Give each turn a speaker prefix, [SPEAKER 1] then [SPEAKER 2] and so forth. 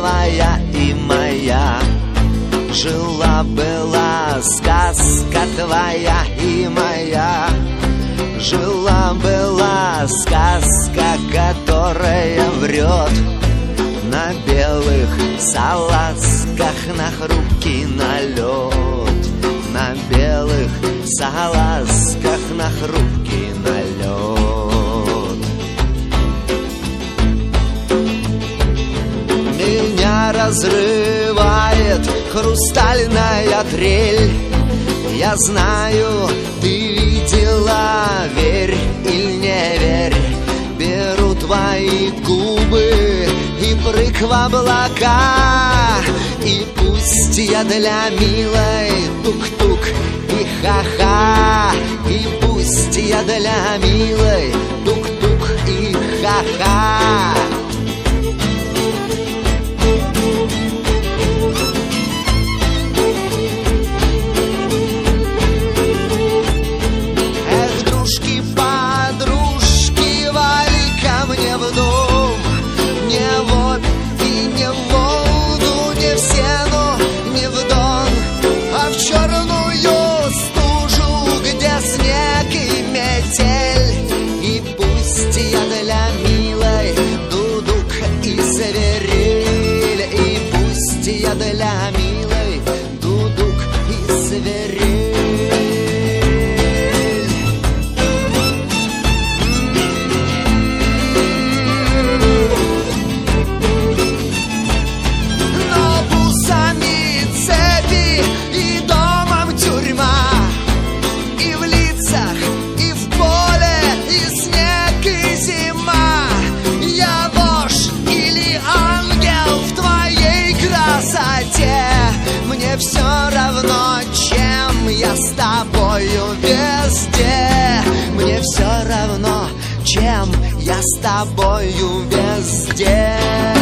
[SPEAKER 1] твоя и моя. Жила-была сказка твоя и моя. Жила-была сказка, которая врет. На белых салазках, на хрупкий налет. На белых салазках, на хрупкий налет. Меня разрывает хрустальная трель. Я знаю, ты видела, верь или не верь. Беру твои губы и прыг в облака. И пусть я для милой тук-тук и ха-ха. И пусть я для милой тук-тук и ха-ха. И пусть я для милой дудук и свирель. И пусть я для милой дудук и свирель. Но бусами цепи и домом тюрьма. И в лицах, и в поле, и снег, и зима. Я вошь или ангел в твоей красоте. Мне все равно, чем я с тобою везде. Мне все равно, чем я с тобою везде.